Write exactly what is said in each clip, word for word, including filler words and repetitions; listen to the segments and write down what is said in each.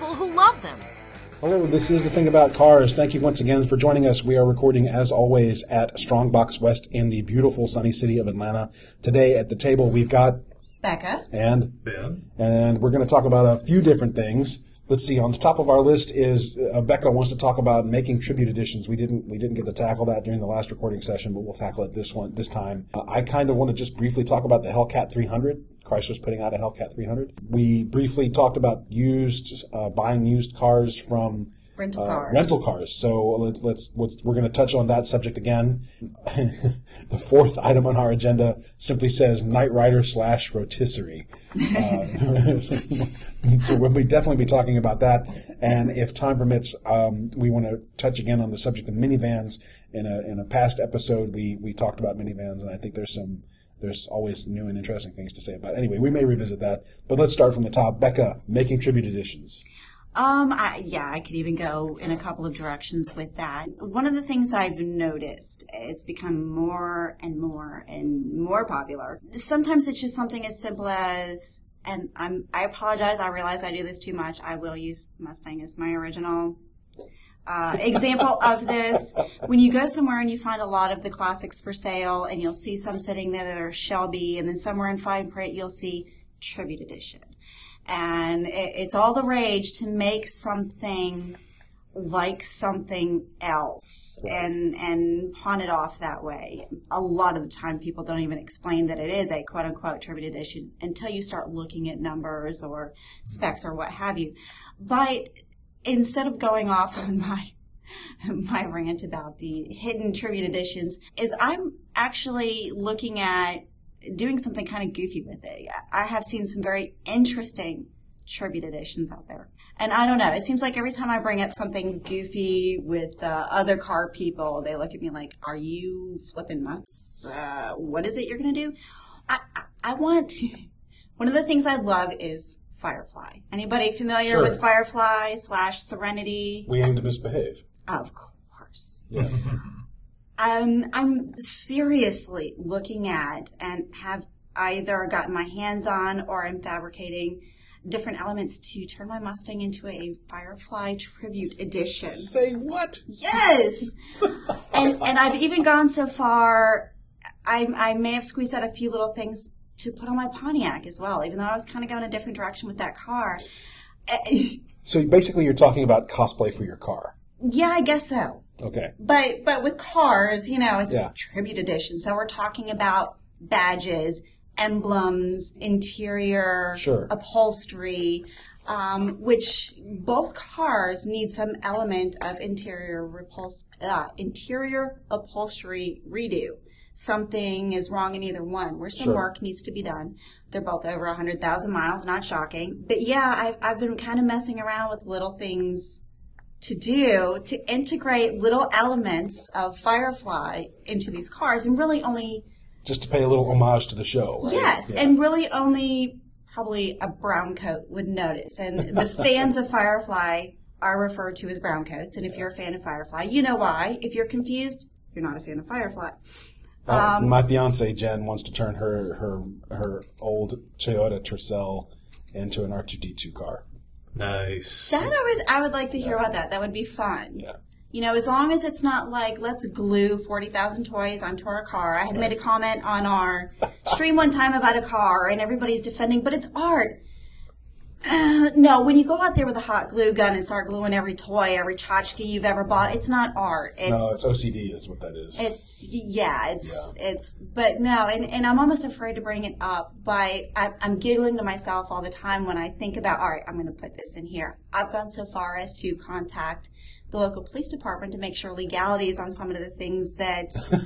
people who love them. Hello, this is The Thing About Cars. Thank you once again for joining us. We are recording, as always, at Strongbox West in the beautiful sunny city of Atlanta. Today at the table we've got Becca and Ben, and we're going to talk about a few different things. Let's see. On the top of our list is uh, Becca wants to talk about making tribute editions. We didn't we didn't get to tackle that during the last recording session, but we'll tackle it this one this time. Uh, I kind of want to just briefly talk about the Hellcat three hundred. Chrysler's putting out a Hellcat three hundred. We briefly talked about used uh, buying used cars from rental uh, cars. rental cars. So let, let's, let's we're going to touch on that subject again. The fourth item on our agenda simply says Knight Rider slash rotisserie. Uh, so we'll be definitely be talking about that, and if time permits, um, we want to touch again on the subject of minivans. In a in a past episode, we we talked about minivans, and I think there's some there's always new and interesting things to say about it. Anyway, we may revisit that, but let's start from the top. Becca, making tribute editions. Um, I, yeah, I could even go in a couple of directions with that. One of the things I've noticed, it's become more and more and more popular. Sometimes it's just something as simple as, and I'm, I apologize, I realize I do this too much. I will use Mustang as my original uh, example of this. When you go somewhere and you find a lot of the classics for sale, and you'll see some sitting there that are Shelby, and then somewhere in fine print you'll see Tribute Edition. And it's all the rage to make something like something else and and pawn it off that way. A lot of the time people don't even explain that it is a quote-unquote tribute edition until you start looking at numbers or specs or what have you. But instead of going off on my my rant about the hidden tribute editions, is I'm actually looking at doing something kind of goofy with it. I have seen some very interesting tribute editions out there. And I don't know, it seems like every time I bring up something goofy with uh, other car people, they look at me like, are you flipping nuts? Uh, what is it you're going to do? I, I, I want, one of the things I love is Firefly. Anybody familiar Sure. with Firefly slash Serenity? We aim to misbehave. Of course. Yes. Um, I'm seriously looking at and have either gotten my hands on or I'm fabricating different elements to turn my Mustang into a Firefly Tribute Edition. Say what? Yes! and and I've even gone so far, I, I may have squeezed out a few little things to put on my Pontiac as well, even though I was kind of going a different direction with that car. So basically you're talking about cosplay for your car. Yeah, I guess so. Okay. But but with cars, you know, it's Yeah. a tribute edition. So we're talking about badges, emblems, interior Sure. upholstery, um, which both cars need some element of interior repuls- uh, interior upholstery redo. Something is wrong in either one, where some Sure. work needs to be done. They're both over one hundred thousand miles, not shocking. But yeah, I've, I've been kind of messing around with little things to do to integrate little elements of Firefly into these cars, and really only Just to pay a little homage to the show, right? yes, Yeah. and really only probably a brown coat would notice. And the fans of Firefly are referred to as brown coats. And if you're a fan of Firefly, you know why. If you're confused, you're not a fan of Firefly. Uh, Um, my fiance Jen wants to turn her her her old Toyota Tercel into an R two D two car. nice. That I would I would like to hear about that. That would be fun. Yeah. You know, as long as it's not like, let's glue forty thousand toys onto our car. I had made a comment on our stream one time about a car, and everybody's defending, but it's art. Uh, no, when you go out there with a hot glue gun and start gluing every toy, every tchotchke you've ever bought, it's not art. It's, no, it's O C D. That's what that is. It's yeah, it's Yeah. it's but no, and, and I'm almost afraid to bring it up, but I, I'm giggling to myself all the time when I think about, all right, I'm going to put this in here. I've gone so far as to contact the local police department to make sure legalities on some of the things that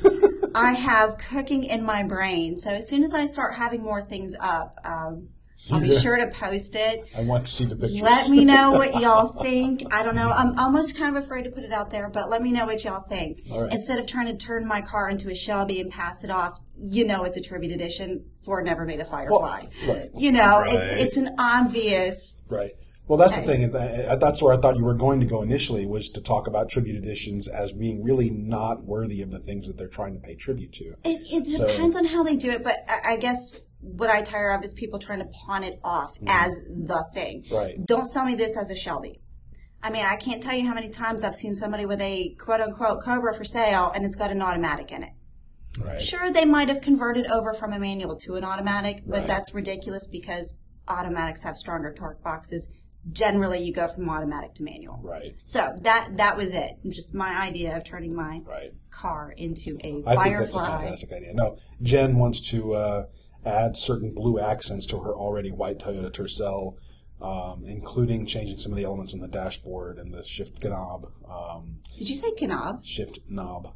I have cooking in my brain. So as soon as I start having more things up, um, I'll be Yeah. sure to post it. I want to see the pictures. Let me know what y'all think. I don't know. I'm almost kind of afraid to put it out there, but let me know what y'all think. All right. Instead of trying to turn my car into a Shelby and pass it off, you know it's a tribute edition. Ford never made a Firefly. Well, right. You know, Right. it's it's an obvious. Right. Well, that's Okay. the thing. and th- That's where I thought you were going to go initially, was to talk about tribute editions as being really not worthy of the things that they're trying to pay tribute to. It, it So- depends on how they do it, but I, I guess what I tire of is people trying to pawn it off mm-hmm. as the thing. Right. Don't sell me this as a Shelby. I mean, I can't tell you how many times I've seen somebody with a quote-unquote Cobra for sale, and it's got an automatic in it. Right. Sure, they might have converted over from a manual to an automatic, but right. that's ridiculous because automatics have stronger torque boxes. Generally, you go from automatic to manual. Right. So that that was it. Just my idea of turning my right. car into a I Firefly. think that's a fantastic idea. No, Jen wants to uh, add certain blue accents to her already white Toyota Tercel, um, including changing some of the elements on the dashboard and the shift knob. Um, Did you say knob? Shift knob.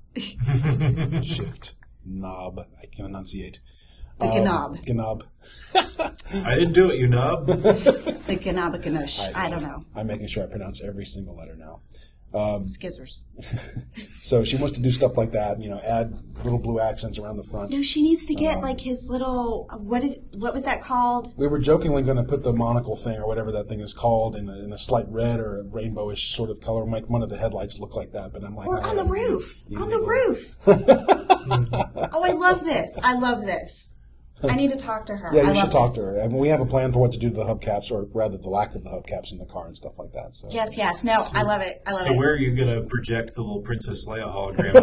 Shift knob. I can enunciate. The um, knob. Knob. I didn't do it, you knob. The Ganabaganush. I, I don't know. I'm making sure I pronounce every single letter now. Um, Skizzers. So she wants to do stuff like that, you know, add little blue accents around the front. No, she needs to get um, like his little, what did, what was that called? We were jokingly going to put the monocle thing or whatever that thing is called in a, in a slight red or a rainbowish sort of color, make one of the headlights look like that. But I'm like, or oh, on the roof. On the go. roof. Oh, I love this. I love this. I need to talk to her. Yeah, you I should love talk this. to her. I mean, we have a plan for what to do to the hubcaps, or rather the lack of the hubcaps in the car and stuff like that. So. Yes, yes. No, so, I love it. I love so it. So where are you going to project the little Princess Leia hologram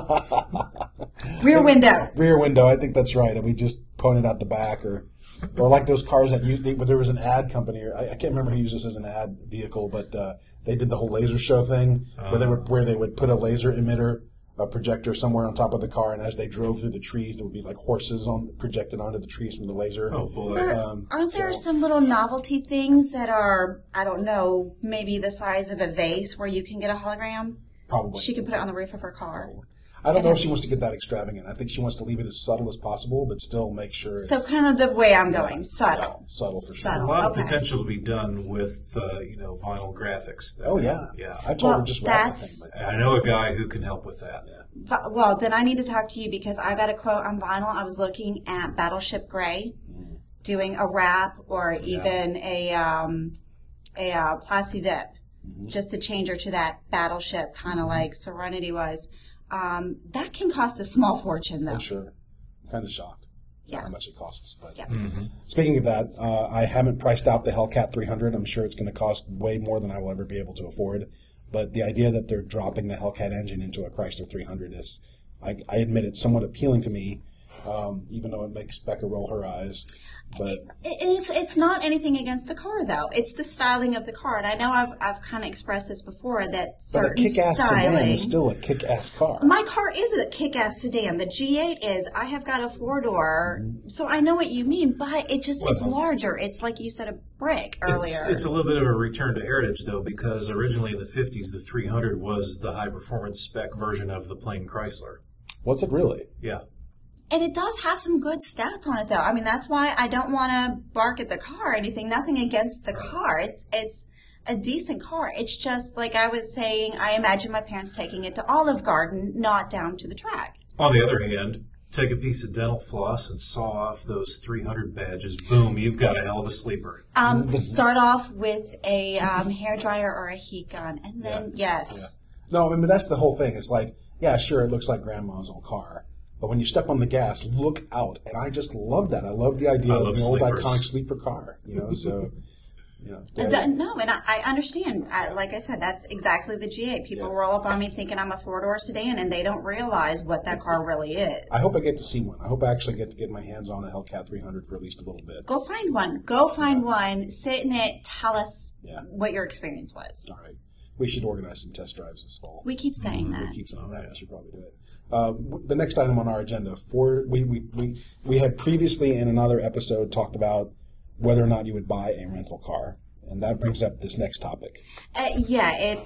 from? Rear window. Rear window. I think that's right. And we just pointed out the back, or or like those cars that used. But there was an ad company. Or I, I can't remember who used this as an ad vehicle, but uh, they did the whole laser show thing uh, where they would where they would put a laser emitter. A projector somewhere on top of the car, and as they drove through the trees, there would be like horses on projected onto the trees from the laser. Oh boy! There, um, aren't there so. some little novelty things that are, I don't know, maybe the size of a vase where you can get a hologram? Probably. She can put it on the roof of her car. Probably. I don't know if she wants to get that extravagant. I think she wants to leave it as subtle as possible, but still make sure it's... So kind of the way I'm going, yeah, subtle. Yeah, subtle for sure. Subtle. A lot Okay. of potential to be done with, uh, you know, vinyl graphics. Oh, yeah. Yeah. I told well, her just wrap the that's... thing. But, I know a guy who can help with that. Yeah. Well, then I need to talk to you because I got a quote on vinyl. I was looking at Battleship Gray, mm. doing a wrap or even yeah. a um, a uh, Plasti Dip, mm-hmm. just to change her to that Battleship, kind of mm-hmm. like Serenity was. Um, that can cost a small fortune, though. I'm sure. I'm kind of shocked yeah. how much it costs. But yeah. mm-hmm. Speaking of that, uh, I haven't priced out the Hellcat three hundred. I'm sure it's going to cost way more than I will ever be able to afford. But the idea that they're dropping the Hellcat engine into a Chrysler three hundred is, I, I admit, it's somewhat appealing to me, um, even though it makes Becca roll her eyes. But it, it's it's not anything against the car, though. It's the styling of the car, and I know I've I've kind of expressed this before that certain but a kick-ass styling. sedan is still a kick-ass car. My car is a kick-ass sedan. The G eight is. I have got a four-door, mm-hmm. so I know what you mean. But it just well, it's larger. It's like you said, a brick earlier. It's, it's a little bit of a return to heritage, though, because originally in the fifties, the three hundred was the high-performance spec version of the plain Chrysler. Was it really? Yeah. And it does have some good stats on it, though. I mean, that's why I don't want to bark at the car or anything. Nothing against the car. It's it's a decent car. It's just, like I was saying, I imagine my parents taking it to Olive Garden, not down to the track. On the other hand, take a piece of dental floss and saw off those three hundred badges. Boom, you've got a hell of a sleeper. Um, start off with a um, hairdryer or a heat gun, and then, yeah. yes. Yeah. No, I mean, that's the whole thing. It's like, yeah, sure, it looks like Grandma's old car. But when you step on the gas, look out. And I just love that. I love the idea I of love the old sleepers. iconic sleeper car. You know, so, you know. I don't, no, and I, I understand. I, like I said, that's exactly the G eight. People yeah. roll up on me thinking I'm a four-door sedan, and they don't realize what that car really is. I hope I get to see one. I hope I actually get to get my hands on a Hellcat three hundred for at least a little bit. Go find one. Go find yeah. one. Sit in it. Tell us yeah. what your experience was. All right. We should organize some test drives this fall. We keep saying mm-hmm. that. We keep saying that. I should probably do it. Uh, the next item on our agenda, for we, we, we, we had previously in another episode talked about whether or not you would buy a rental car. And that brings up this next topic. Uh, yeah, it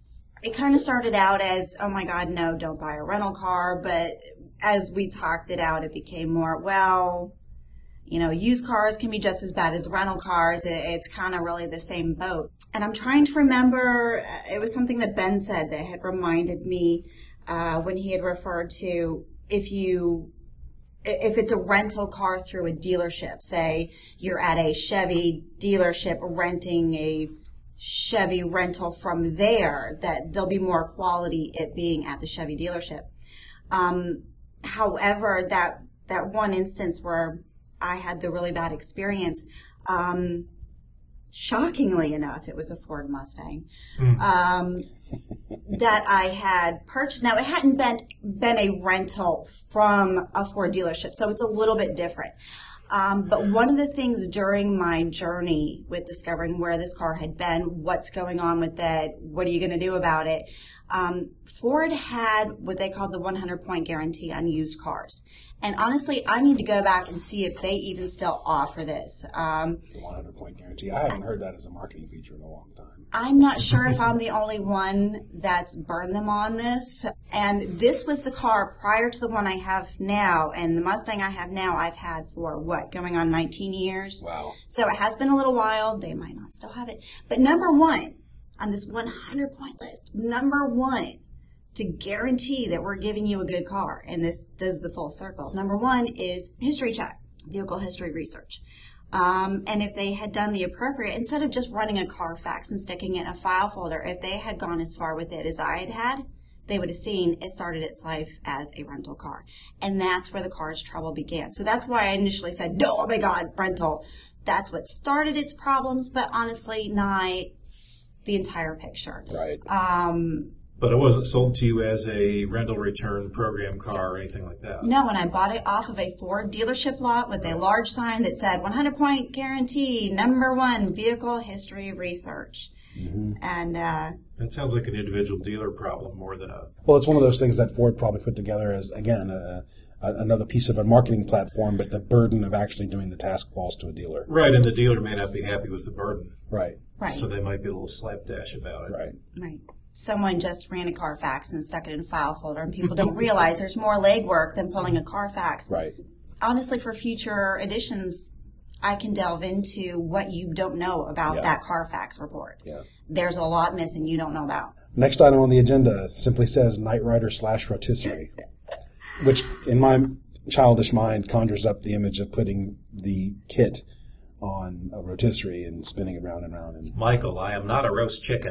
it kind of started out as, oh my God, no, don't buy a rental car. But as we talked it out, it became more, well, you know, used cars can be just as bad as rental cars. It, it's kind of really the same boat. And I'm trying to remember, it was something that Ben said that had reminded me uh, when he had referred to if you, if it's a rental car through a dealership, say you're at a Chevy dealership renting a Chevy rental from there, that there'll be more quality it being at the Chevy dealership. Um, however, that, that one instance where I had the really bad experience. Um, shockingly enough, it was a Ford Mustang Mm. um, that I had purchased. Now, it hadn't been been a rental from a Ford dealership, so it's a little bit different. Um, but one of the things during my journey with discovering where this car had been, what's going on with it, what are you going to do about it, um, Ford had what they called the one hundred point guarantee on used cars. And honestly, I need to go back and see if they even still offer this. Um, The one hundred point guarantee. I haven't heard that as a marketing feature in a long time. I'm not sure if I'm the only one that's burned them on this. And this was the car prior to the one I have now. And the Mustang I have now, I've had for what, going on nineteen years? Wow. So it has been a little while. They might not still have it. But number one on this one hundred point list, number one, to guarantee that we're giving you a good car, and this does the full circle, number one is history check, vehicle history research. Um, and if they had done the appropriate, instead of just running a Carfax and sticking it in a file folder, if they had gone as far with it as I had had, they would have seen it started its life as a rental car. And that's where the car's trouble began. So that's why I initially said, no, oh my God, rental. That's what started its problems, but honestly, not the entire picture. Right. Um, But it wasn't sold to you as a rental return program car or anything like that. No, and I bought it off of a Ford dealership lot with a large sign that said one hundred point guarantee, number one, vehicle history research. Mm-hmm. And uh, That sounds like an individual dealer problem more than a... Well, it's one of those things that Ford probably put together as, again, a, a, another piece of a marketing platform, but the burden of actually doing the task falls to a dealer. Right, and the dealer may not be happy with the burden. Right. right, So they might be a little slapdash about it. Right. right. Someone just ran a Carfax and stuck it in a file folder, and people don't realize there's more legwork than pulling a Carfax. Right. Honestly, for future editions, I can delve into what you don't know about Yeah. that Carfax report. Yeah. There's a lot missing you don't know about. Next item on the agenda simply says Knight Rider slash rotisserie, which in my childish mind conjures up the image of putting the kit on a rotisserie and spinning it round and round. And Michael, I am not a roast chicken.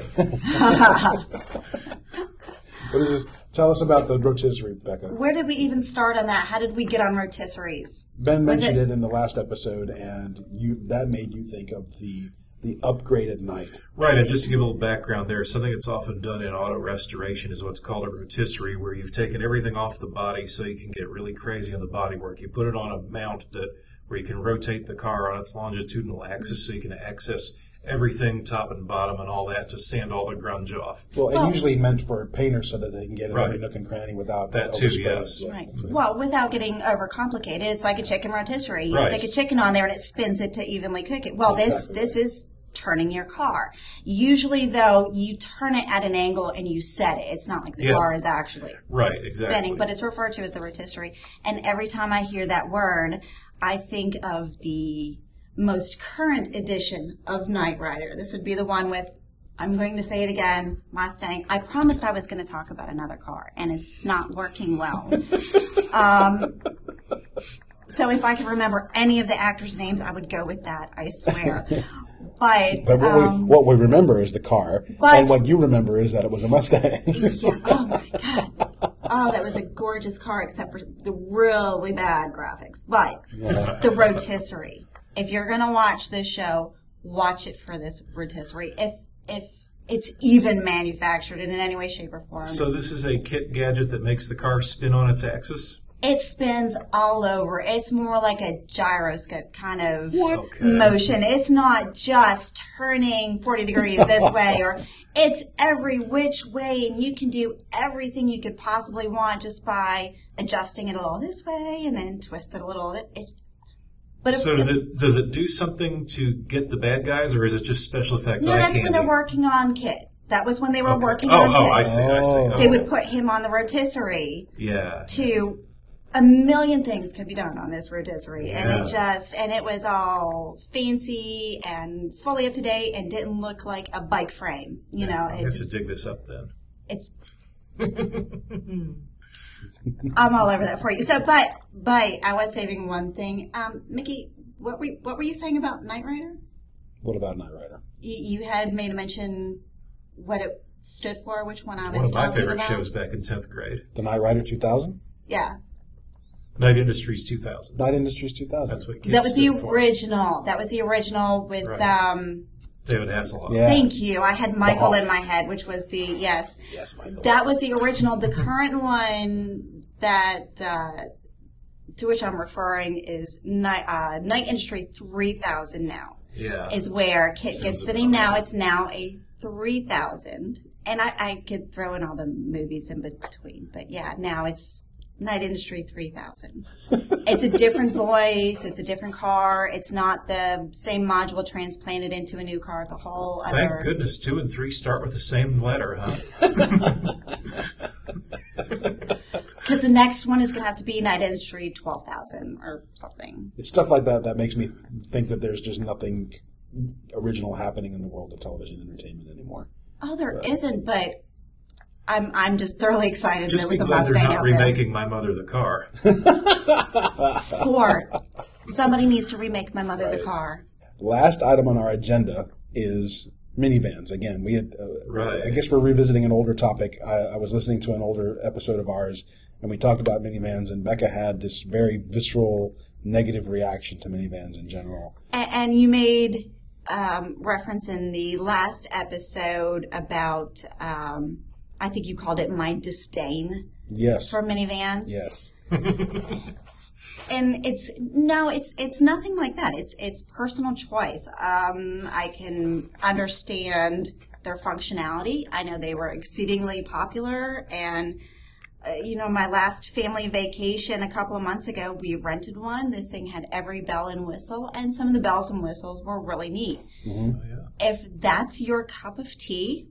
what is this? Tell us about the rotisserie, Becca. Where did we even start on that? How did we get on rotisseries? Ben Was mentioned it- it in the last episode, and you that made you think of the the upgraded Knight. Right, and just to give a little background there, something that's often done in auto restoration is what's called a rotisserie, where you've taken everything off the body so you can get really crazy on the bodywork. You put it on a mount that where you can rotate the car on its longitudinal axis so you can access everything top and bottom and all that to sand all the grunge off. Well, and Well- usually meant for painters so that they can get in Right. every nook and cranny without That too, overspray. yes. Right. that's it. Well, without getting overcomplicated, it's like a chicken rotisserie. You Right. stick a chicken on there and it spins it to evenly cook it. Well, Exactly. this this is turning your car. Usually, though, you turn it at an angle and you set it. It's not like the Yeah. car is actually Right, exactly. spinning, but it's referred to as the rotisserie. And every time I hear that word, I think of the most current edition of Knight Rider. This would be the one with, I'm going to say it again, Mustang. I promised I was going to talk about another car, and it's not working well. um, so if I could remember any of the actors' names, I would go with that, I swear. But, But what, um, we, what we remember is the car, but- and what you remember is that it was a Mustang. yeah, oh my God. Oh, that was a gorgeous car, except for the really bad graphics. But Yeah. the rotisserie. If you're going to watch this show, watch it for this rotisserie. If if it's even manufactured in any way, shape, or form. So this is a kit gadget that makes the car spin on its axis? It spins all over. It's more like a gyroscope kind of Okay. motion. It's not just turning forty degrees this way, or it's every which way, and you can do everything you could possibly want just by adjusting it a little this way and then twist it a little. It's, but if- So does it does it do something to get the bad guys, or is it just special effects? no, eye that's when candy? they're working on Kit. That was when they were Okay. working oh, on Oh, Kit. I see, I see. Oh. They Oh. would put him on the rotisserie Yeah. to a million things could be done on this rotisserie, and Yeah. it just and it was all fancy and fully up to date and didn't look like a bike frame. You know, I it have just to dig this up then. it's. I'm all over that for you. So, but but I was saving one thing. Um, Mickey, what were what were you saying about Knight Rider? What about Knight Rider? You, you had made a mention what it stood for. Which one I was One of my talking favorite about. shows back in tenth grade. The Knight Rider two thousand? Yeah. Knight Industries two thousand. Knight Industries two thousand. That's what kids That was the stood for. original. That was the original with, Right. um, David Hasselhoff. Yeah. thank you. I had Michael Hoff. in my head, which was the, yes. Yes, Michael. That was the original. The current one that, uh, to which I'm referring is Night, uh, Night Industry three thousand now. Yeah. Is where Kit gets the name now. It's now a three thousand. And I, I could throw in all the movies in between. But yeah, now it's Night Industry three thousand. It's a different voice. It's a different car. It's not the same module transplanted into a new car. It's a whole Thank other... goodness two and three start with the same letter, huh? Because the next one is going to have to be Night Industry twelve thousand or something. It's stuff like that that makes me think that there's just nothing original happening in the world of television entertainment anymore. Oh, there isn't, but I'm I'm just thoroughly excited Just there be was a glad they're Mustang not out remaking My Mother the Car. there. Sport. Somebody needs to remake My Mother Right. the Car. Last item on our agenda is minivans. Again, we had. Uh, Right. I guess we're revisiting an older topic. I, I was listening to an older episode of ours, and we talked about minivans, and Becca had this very visceral, negative reaction to minivans in general. And, and you made um, reference in the last episode about, um, I think you called it my disdain Yes. for minivans. Yes. And it's no, it's it's nothing like that. It's it's personal choice. Um, I can understand their functionality. I know they were exceedingly popular, and uh, you know, my last family vacation a couple of months ago, we rented one. This thing had every bell and whistle, and some of the bells and whistles were really neat. Mm-hmm. Oh, yeah. If that's your cup of tea,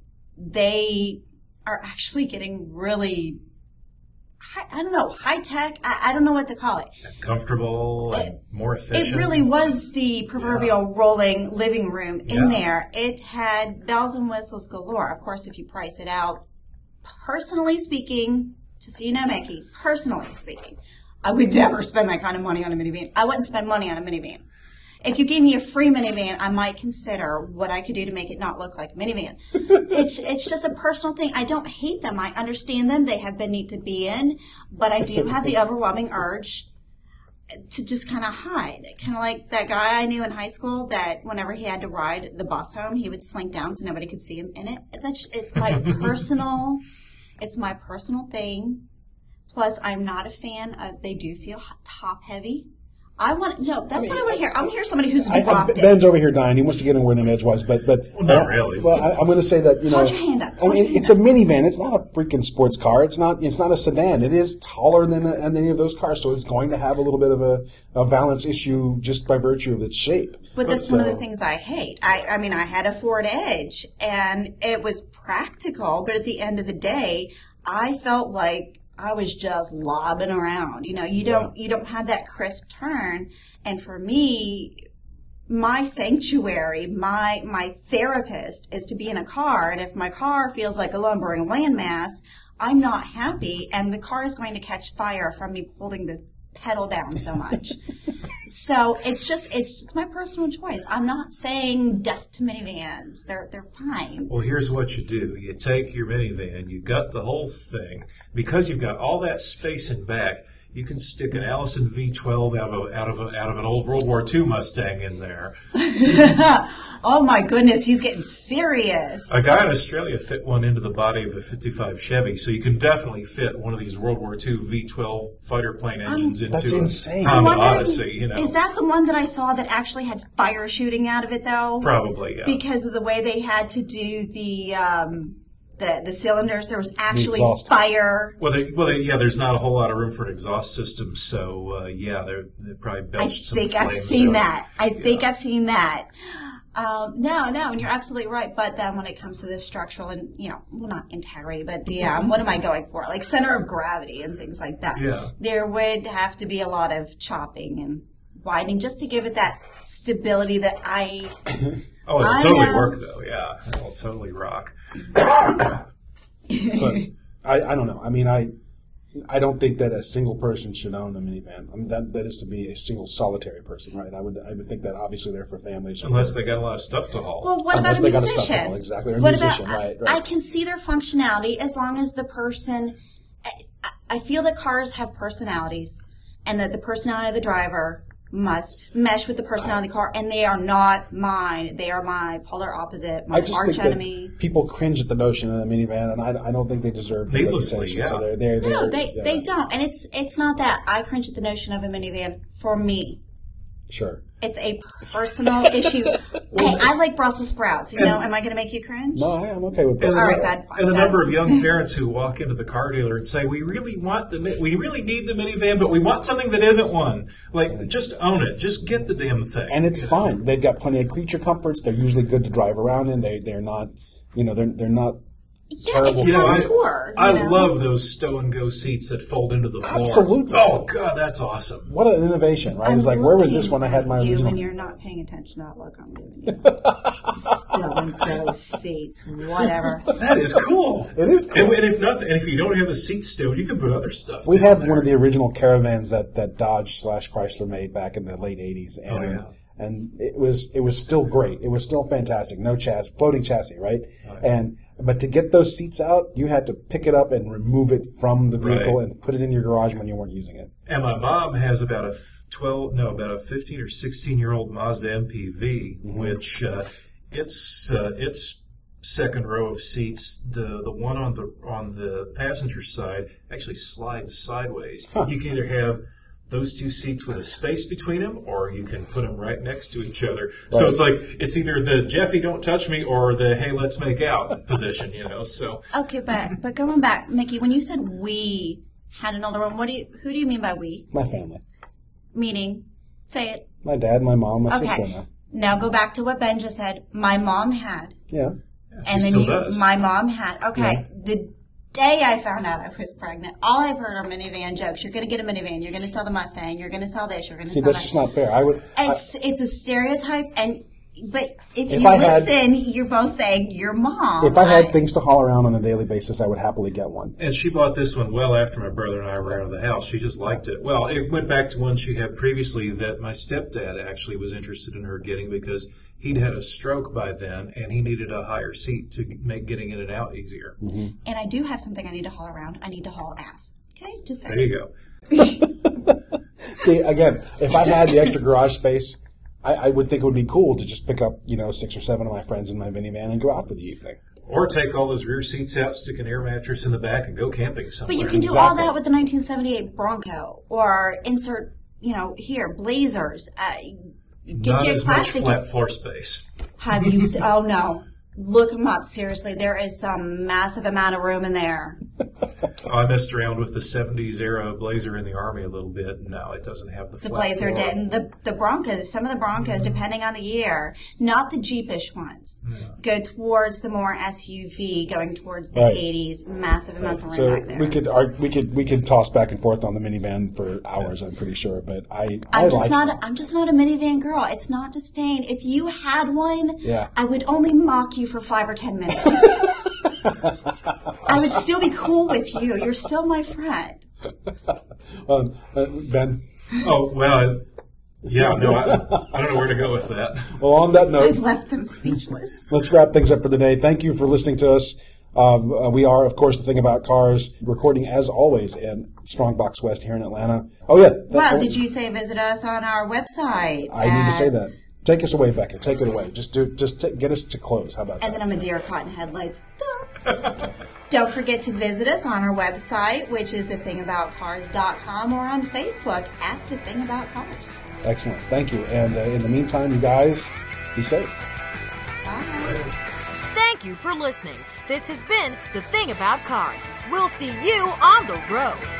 they are actually getting really, high, I don't know, high tech. I, I don't know what to call it. Comfortable and more efficient. It really was the proverbial rolling living room in Yeah. there. It had bells and whistles galore. Of course, if you price it out, personally speaking, just so you know, Mickey, personally speaking, I would never spend that kind of money on a minivan. I wouldn't spend money on a minivan. If you gave me a free minivan, I might consider what I could do to make it not look like a minivan. it's it's just a personal thing. I don't hate them. I understand them. They have been neat to be in, but I do have the overwhelming urge to just kind of hide. Kind of like that guy I knew in high school that whenever he had to ride the bus home, he would slink down so nobody could see him in it. That's it's my personal, it's my personal thing. Plus, I'm not a fan of. They do feel top heavy. I want no. That's what I want to hear. I want to hear somebody who's I, I, dropped it. Ben's over here dying. He wants to get in where an edgewise, but but Well, not I- really. Well, I, I'm going to say that you know. Hold your hand up. I Hold mean, your hand it's a up. minivan. It's not a freaking sports car. It's not. It's not a sedan. It is taller than, a, than any of those cars, so it's going to have a little bit of a, a balance issue just by virtue of its shape. But that's So- one of the things I hate. I, I mean, I had a Ford Edge, and it was practical, but at the end of the day, I felt like I was just lobbing around. You know, you don't you don't have that crisp turn. And for me, my sanctuary, my my therapist is to be in a car. And if my car feels like a lumbering landmass, I'm not happy, and the car is going to catch fire from me holding the pedal down so much. So it's just it's just my personal choice. I'm not saying death to minivans. They're they're fine. Well, here's what you do. You take your minivan, you gut the whole thing. Because you've got all that space in back, you can stick an Allison V twelve out of, a, out, of a, out of an old World War Two Mustang in there. Oh my goodness, he's getting serious. A guy in Australia fit one into the body of a fifty-five Chevy, so you can definitely fit one of these World War Two V twelve fighter plane engines into That's a insane. I'm Honda wondering, Odyssey. You know, is that the one that I saw that actually had fire shooting out of it though? probably yeah. Because of the way they had to do the um, the the cylinders, there was actually exhaust. fire. Well, they, well, they, yeah. There's not a whole lot of room for an exhaust system, so uh, yeah, they're, they probably I belched some think I've flames seen out. that. I think Yeah. I've seen that. Um, no, no, and you're absolutely right. But then when it comes to this structural and, you know, well, not integrity, but the, um, what am I going for? Like center of gravity and things like that. Yeah. There would have to be a lot of chopping and widening just to give it that stability that I, Oh, it'll I totally know. work though. Yeah, it'll totally rock. But I, I don't know. I mean, I I don't think that a single person should own a minivan. I mean, that that is to be a single solitary person, right? I would I would think that obviously they're for families. Unless they got a lot of stuff to haul. well, what Unless about they a got a stuffed musician? animal, exactly, or a what musician, about, right, I, right. I can see their functionality as long as the person, I, I feel that cars have personalities. and that the personality of the driver must mesh with the personality of the car, and they are not mine. They are my polar opposite, my I just arch think enemy. that people cringe at the notion of a minivan, and I, I don't think they deserve the Needlessly, reputation. yeah. So they're, they're, No, they're, they yeah. they don't, and it's it's not that I cringe at the notion of a minivan for me. Sure. It's a personal issue. Hey, I like Brussels sprouts. You know, am I going to make you cringe? No, I am okay with And that. the, All right, bad. and the bad. number of young parents who walk into the car dealer and say, "We really want the, mi- we really need the minivan, but we want something that isn't one." Like, just own it. Just get the damn thing. And it's fine. They've got plenty of creature comforts. They're usually good to drive around in. They they're not, you know, they're they're not. Yeah, terrible if You you're know, on I, tour. I you know? love those stow and go seats that fold into the floor. Absolutely. Oh God, that's awesome. What an innovation, right? I'm It's like, where was this looking when I had my at you original? when you're not paying attention to that look I'm giving you. Stow and go seats, whatever. That is cool. It is cool. And, and if nothing, and if you don't have the seats stowed, you can put other stuff. We down had there. one of the original caravans that, that Dodge slash Chrysler made back in the late eighties, and Oh, yeah. and it was it was still great. It was still fantastic. No chassis, floating chassis, right? Oh, yeah. And but to get those seats out, you had to pick it up and remove it from the vehicle Right. and put it in your garage when you weren't using it. And my mom has about a twelve, no, about a fifteen or sixteen year old Mazda M P V, Mm-hmm. which uh, it's uh, it's second row of seats. The the one on the on the passenger side actually slides sideways. Huh. You can either have those two seats with a space between them, or you can put them right next to each other. So Right. it's like it's either the Jeffy don't touch me or the hey let's make out position, you know. So Okay, but but going back, Mickey, when you said we had an older one, what do you who do you mean by we? My family, Meaning, say it. my dad, my mom, my sister, and Okay. I. Now go back to what Ben just said. My mom had, Yeah. she and then still you, does. my mom had. Okay, the day I found out I was pregnant, all I've heard are minivan jokes. You're going to get a minivan. You're going to sell the Mustang. You're going to sell this. You're going to See, sell that's that. just not fair. I would. I, It's it's a stereotype, and but if, If you I had- listen, you're both saying your mom. if I had things to haul around on a daily basis, I would happily get one. And she bought this one well after my brother and I were out of the house. She just liked it. Well, it went back to one she had previously that my stepdad actually was interested in her getting because he'd had a stroke by then and he needed a higher seat to make getting in and out easier. and I do have something I need to haul around. I need to haul ass. Okay, just There saying. you go. See, again, if I had the extra garage space, I, I would think it would be cool to just pick up, you know, six or seven of my friends in my minivan and go out for the evening. Or take all those rear seats out, stick an air mattress in the back, and go camping somewhere. But you can do all Exactly. that with the nineteen seventy-eight Bronco, or insert, you know, here Blazers. Uh, get Not you a as much plastic. flat floor space. Have you? se- Oh no, look them up. Seriously, there is some massive amount of room in there. Oh, I messed around with the seventies era Blazer in the Army a little bit. No, it doesn't have the, The flat Blazer floor. didn't. The the Broncos, some of the Broncos, depending on the year, not the Jeepish ones, go towards the more S U V, going towards the Right. eighties. Massive amounts of room So back there. we could arg- we could we could toss back and forth on the minivan for hours. I'm pretty sure, but I I I'm just like not. them. A, I'm just not a minivan girl. It's not disdain. If you had one, Yeah. I would only mock you for five or ten minutes. I would still be cool with you. You're still my friend. Um, uh, Ben. Oh, well, yeah, no, I, I don't know where to go with that. Well, on that note, I've left them speechless. let's wrap things up for the day. Thank you for listening to us. Um, uh, we are, of course, The Thing About Cars, recording as always in Strongbox West here in Atlanta. Oh, yeah. that- Well, oh, did you say visit us on our website? I need to say at- that. Take us away, Becca. Take it away. Just do, just t- get us to close. How about And that? then I'm a deer caught in headlights. Duh. Don't forget to visit us on our website, which is the thing about cars dot com, or on Facebook at The Thing About Cars. Excellent. Thank you. And uh, in the meantime, you guys, be safe. Bye. Thank you for listening. This has been The Thing About Cars. We'll see you on the road.